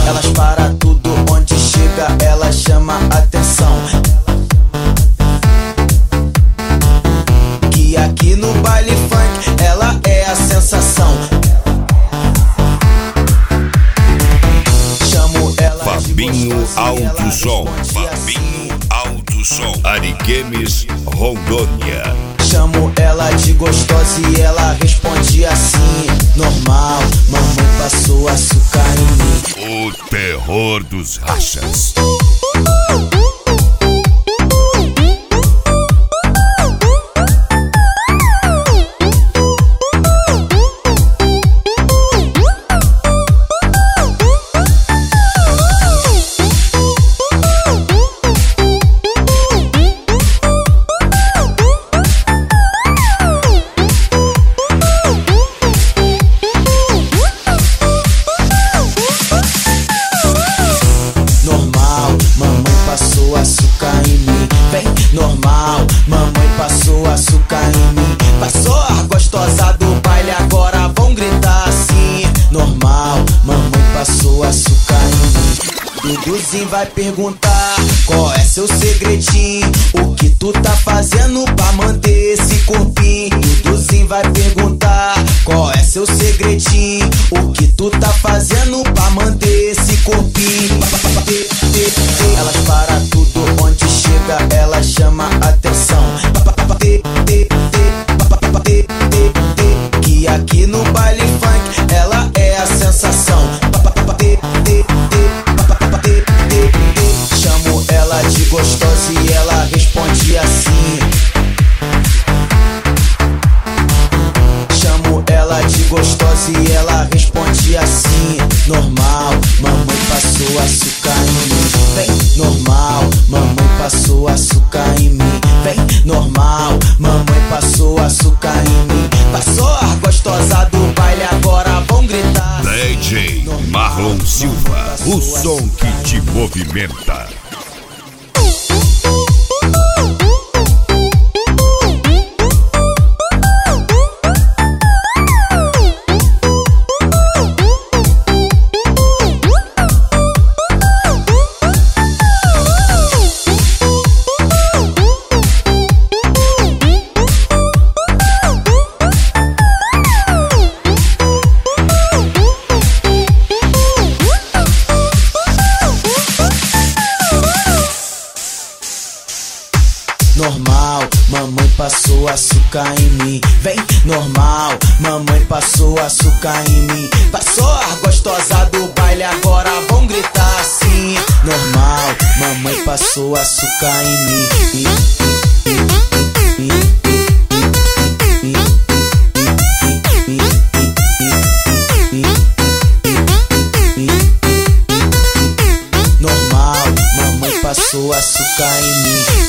Elas para tudo onde chega, ela chama atenção. Que aqui no baile funk ela é a sensação. Chamo ela Fabinho de Alto Som, Fabinho Alto Som, Ariquemes, Rondônia. Chamo ela de gostosa e ela responde assim: normal, mamãe passou açúcar em mim. O terror dos rachas. Açúcar em mim, vem normal, mamãe passou açúcar em mim. Passou a gostosa do baile, agora vão gritar assim: normal, mamãe passou açúcar em mim. Duduzinho vai perguntar: qual é seu segredinho? O que tu tá fazendo pra manter esse corpinho? Duduzinho vai perguntar: qual é seu segredinho? O que tu tá fazendo pra manter esse corpinho? Elas para tudo onde chega, ela chama atenção. Que aqui no baile funk ela é a sensação. Chamo ela de gostosa e ela responde assim. Chamo ela de gostosa e ela responde assim: normal, mamãe passou açúcar em mim. Vem normal, mamãe passou açúcar em mim. Vem normal, mamãe passou açúcar em mim. Passou a gostosa do baile, agora vão gritar: DJ Marlon Silva, o som que te movimenta. normal, mamãe passou açúcar em mim. Vem normal, mamãe passou açúcar em mim. Passou a gostosa do baile, agora vão gritar assim: normal, mamãe passou açúcar em mim. Normal, mamãe passou açúcar em mim.